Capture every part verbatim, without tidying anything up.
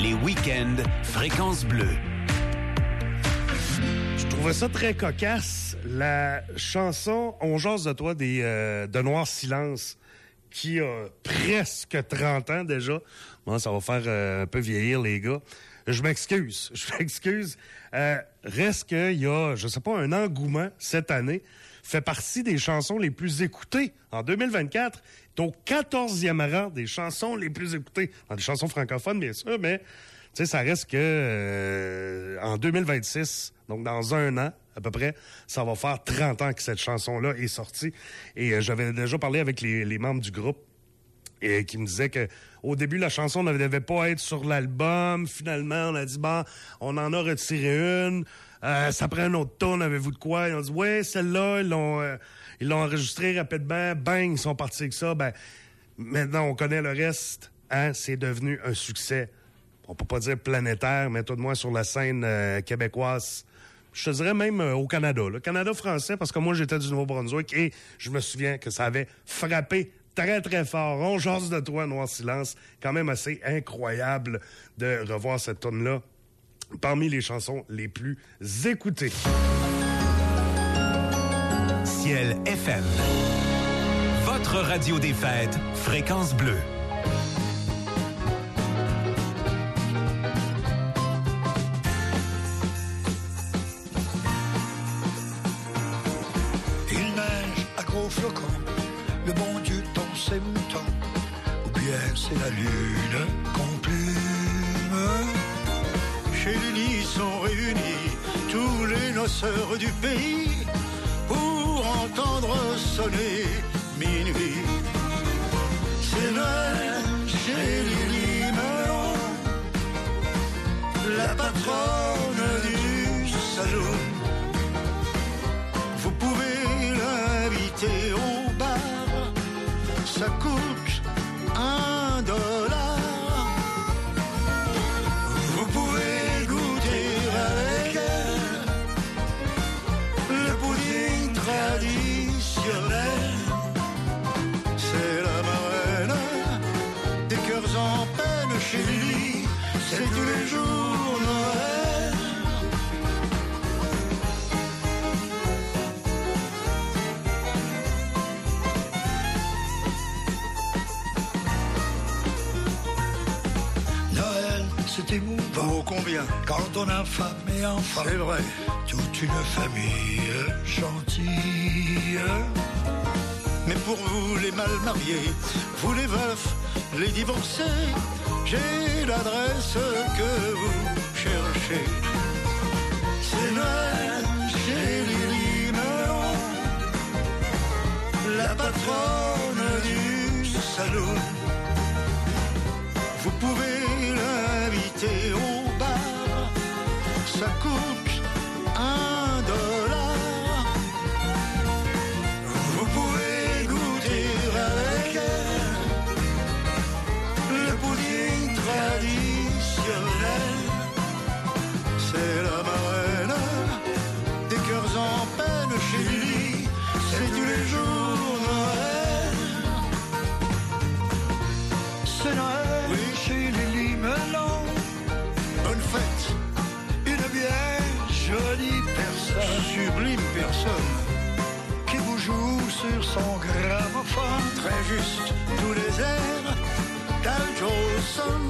Les week-ends Fréquence Bleue. Je trouvais ça très cocasse, la chanson « On jase de toi » des, euh, de Noir Silence, qui a presque trente ans déjà. Bon, ça va faire euh, un peu vieillir les gars. Je m'excuse, je m'excuse. Euh, reste qu'il y a, je sais pas, un engouement cette année. Fait partie des chansons les plus écoutées en deux mille vingt-quatre. Est au quatorzième rang des chansons les plus écoutées. Dans des chansons francophones, bien sûr, mais tu sais, ça reste que euh, en deux mille vingt-six, donc dans un an à peu près, ça va faire trente ans que cette chanson-là est sortie. Et euh, j'avais déjà parlé avec les, les membres du groupe et qui me disaient que au début, la chanson ne devait pas être sur l'album. Finalement, on a dit, bon, on en a retiré une. Euh, ça prend une autre tonne, avez-vous de quoi? Ils ont dit, ouais, celle-là, ils l'ont, euh, ils l'ont enregistrée rapidement. Bang, ils sont partis avec ça. Ben, maintenant, on connaît le reste. Hein? C'est devenu un succès. On peut pas dire planétaire, mais tout de moins sur la scène euh, québécoise. Je te dirais même euh, au Canada. Le Canada français, parce que moi, j'étais du Nouveau-Brunswick et je me souviens que ça avait frappé très, très fort. On jase de toi, Noir Silence. Quand même assez incroyable de revoir cette tune-là parmi les chansons les plus écoutées. Ciel F M. Votre radio des fêtes, Fréquence Bleue. Il neige à gros flocons, le bon Dieu tombe ses moutons, ou bien c'est la lune qu'on plume. Chez Lily sont réunis tous les noceurs du pays pour entendre sonner minuit. C'est Noël chez Lily Melon, la patronne du salon. Vous pouvez l'inviter au bar, ça coûte un dollar. Vous pouvez goûter avec elle le pudding traditionnel. C'est la marraine des cœurs en peine chez Lily, c'est tous les jours Noël. Noël, c'est émouvant. Oh, combien? Quand on a femme et enfant. C'est vrai. Toute une famille gentille. Mais pour vous les mal mariés, vous les veufs, les divorcés, j'ai l'adresse que vous cherchez. C'est Noël chez Lily Melon, la patronne du salon. Vous pouvez l'inviter au bar, ça coûte un dollar. Vous pouvez goûter avec elle le pudding traditionnel. C'est la marraine des cœurs en peine chez Lily, c'est tous les jours Noël. C'est Noël, oui, chez Lily Melon. Bonne fête, une bien jolie personne, sublime personne, qui vous joue sur son gramophone. Très juste, tous les airs d'Al Jolson.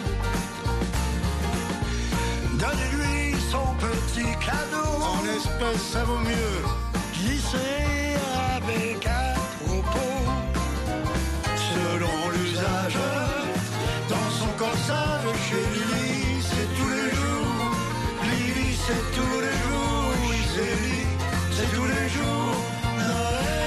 Donnez-lui son petit cadeau. En espèces, ça vaut mieux. Glissez avec à propos. Selon l'usage, dans son corsage, chez Lily, c'est tous les jours. Lily, c'est tous les jours. Oui, c'est Lily, c'est tous les jours. Noël.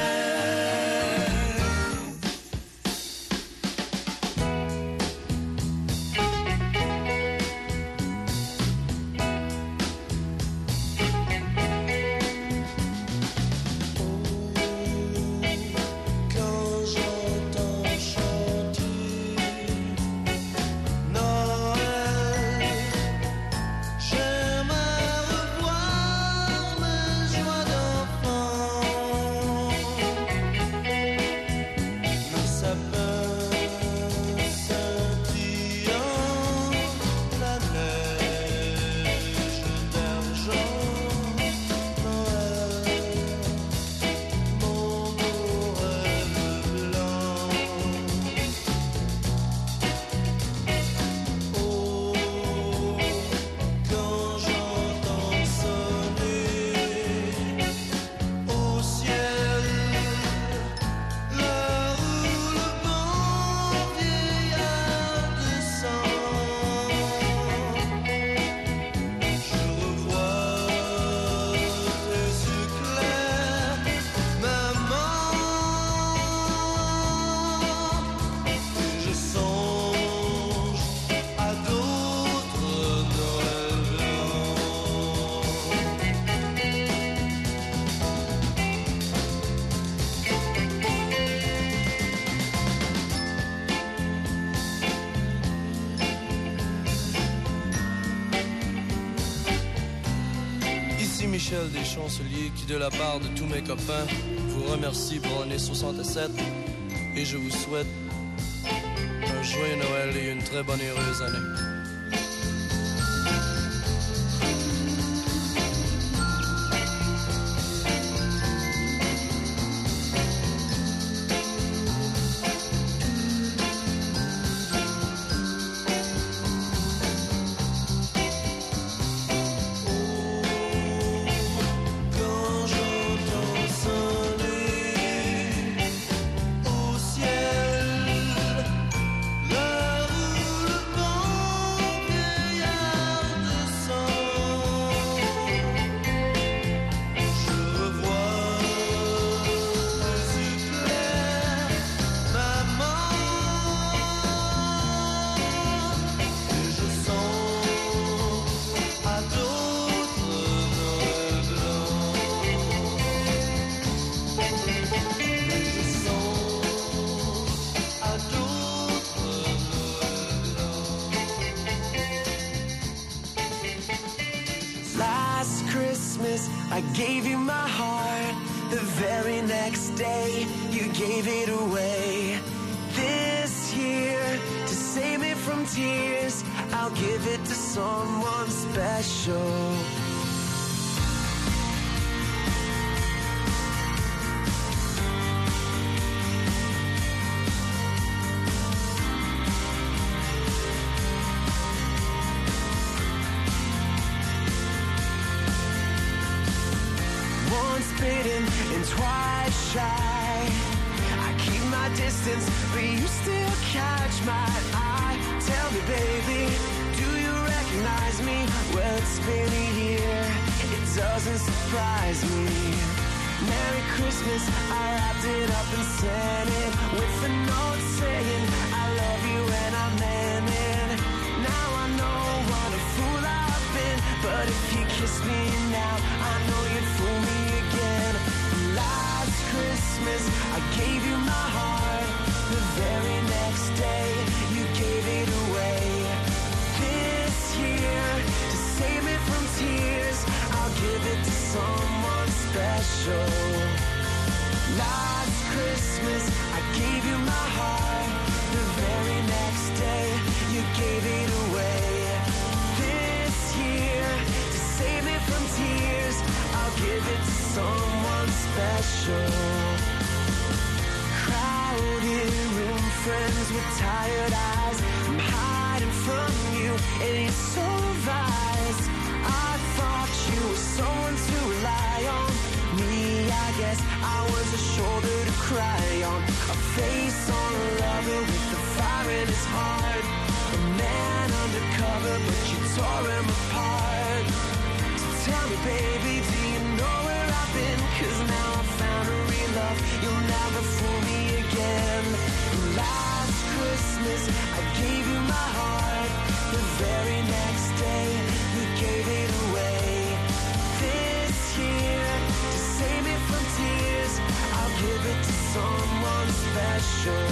Michel des Chanceliers qui, de la part de tous mes copains, vous remercie pour l'année soixante-sept et je vous souhaite un joyeux Noël et une très bonne et heureuse année. I gave you my heart. The very next day, you gave it away. This year, to save me from tears, I'll give it to someone special. And twice shy, I keep my distance, but you still catch my eye. Tell me, baby, do you recognize me? Well, it's been a year, it doesn't surprise me. Merry Christmas, I wrapped it up and sent it with a note saying I love you and I meant it. Now I know what a fool I've been, but if you kiss me now, I know you'd fool me again. Last Christmas, I gave you my heart. The very next day, you gave it away. This year, to save me from tears, I'll give it to someone special. Last Christmas, I gave you my heart. The very next day, you gave it away. This year, to save me from tears, I'll give it to someone special. Crowded room, friends with tired eyes. I'm hiding from you, and you're so wise. I thought you were someone to rely on. Me, I guess I was a shoulder to cry on. A face on a lover with the fire in his heart. A man undercover, but you tore him apart. So tell me, baby, do you know where I've been? Cause now I found a real love, you'll never fool me again. Last Christmas, I gave you my heart. The very next day, you gave it away. This year, to save me from tears, I'll give it to someone special.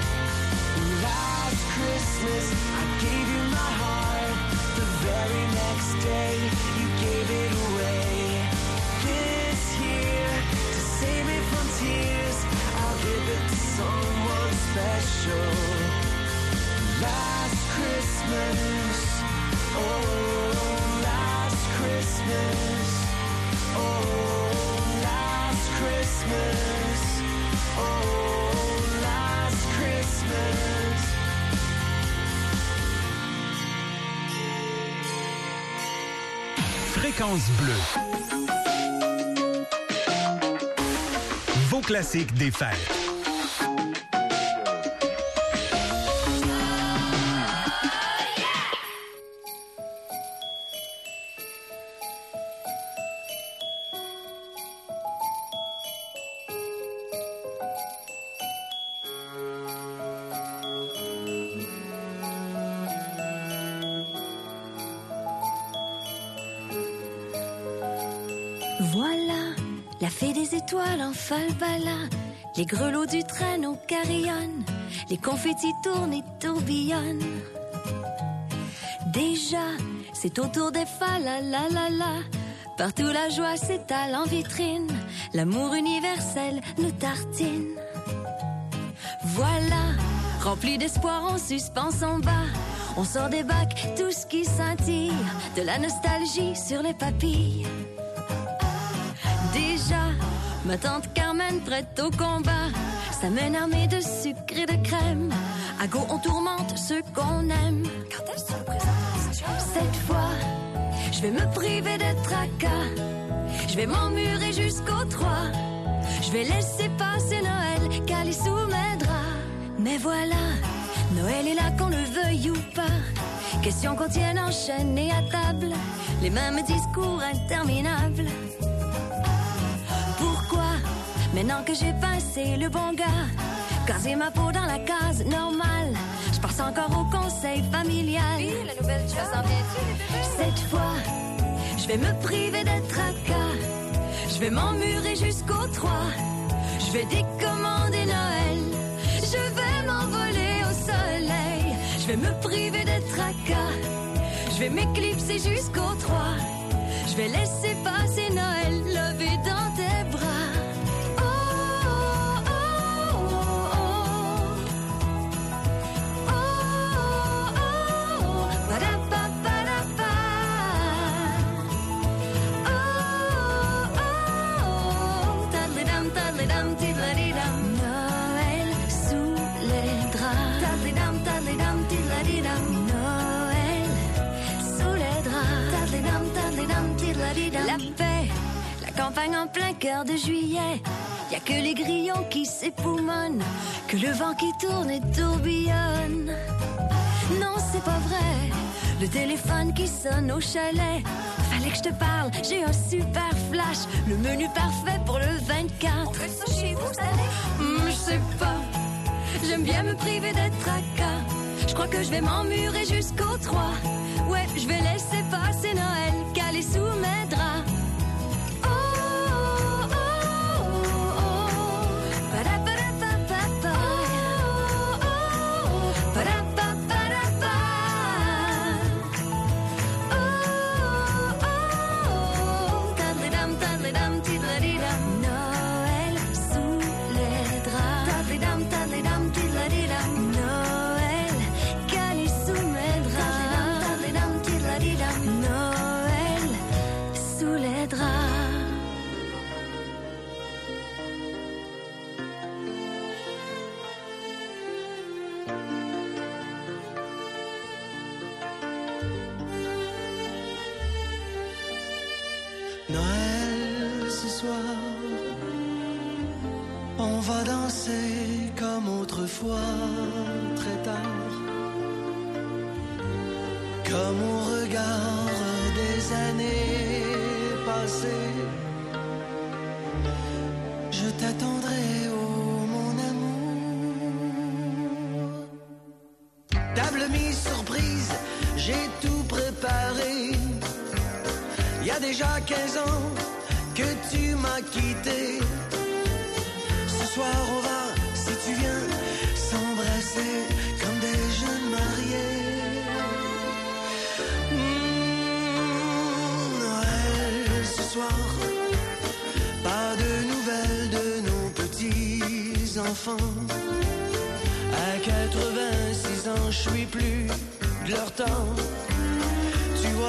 Last Christmas, I gave you my heart. The very next day, you gave it away. This year, to save me from tears, I'll give it to someone special. Last Christmas, oh, last Christmas, oh, last Christmas, oh, last Christmas. Fréquence Bleue. Vos classiques des fêtes. Voilà, la fée des étoiles en falbala. Les grelots du traîneau carillonnent. Les confettis tournent et tourbillonnent. Déjà, c'est au tour des fa la la la la. Partout la joie s'étale en vitrine, l'amour universel nous tartine. Voilà, rempli d'espoir, on suspend son bas. On sort des bacs, tout ce qui scintille, de la nostalgie sur les papilles. Déjà, ma tante Carmen prête au combat. Ça mène armée de sucre et de crème. À go, on tourmente ceux qu'on aime. Quand est-ce que tu le présentes? Cette fois, je vais me priver de tracas. Je vais m'emmurer jusqu'au trois. Je vais laisser passer Noël, calé sous mes draps. Mais voilà, Noël est là qu'on le veuille ou pas. Question qu'on tienne en chaîne et à table. Les mêmes discours interminables. Pourquoi, maintenant que j'ai pincé le bon gars, caser ma peau dans la case normale, je pense encore au conseil familial. Oui, la nouvelle job. Ça s'en vient-tu, les bébés? Cette fois, je vais me priver de tracas. Je vais m'emmurer jusqu'au trois. Je vais décommander Noël. Je vais m'envoler au soleil. Je vais me priver de tracas. Je vais m'éclipser jusqu'au trois. Je vais laisser passer Noël, levé dans tes bras. La paix, la campagne en plein cœur de juillet. Y a que les grillons qui s'époumonnent, que le vent qui tourne et tourbillonne. Non, c'est pas vrai, le téléphone qui sonne au chalet. Fallait que je te parle, j'ai un super flash. Le menu parfait pour le vingt-quatre. On fait ça chez vous, cette année? Mmh, je sais pas, j'aime bien me priver d'être tracas. Je crois que je vais m'emmurer jusqu'au trois. Ouais, je vais laisser passer Noël, calé sous mes draps. Oh, oh, oh, oh. Ba-da-ba-da-ba-ba-ba. Oh, oh, oh. Ba-da-ba-ba-da-ba. Oh, oh, oh. Tadlidam, tadlidam, tidladidam. Noël sous les draps. Tadlidam, tadlidam, tidladidam. Noël calé sous mes draps. Noël sous les draps. Noël ce soir, on va danser comme autrefois, très tard. Comme au regard des années passées, je t'attendrai, oh mon amour. Table mise surprise, j'ai tout préparé. Il y a déjà quinze ans que tu m'as quitté. Ce soir on va, si tu viens, s'embrasser comme des jeunes mariés. Pas de nouvelles de nos petits enfants. À quatre-vingt-six ans, je suis plus de leur temps.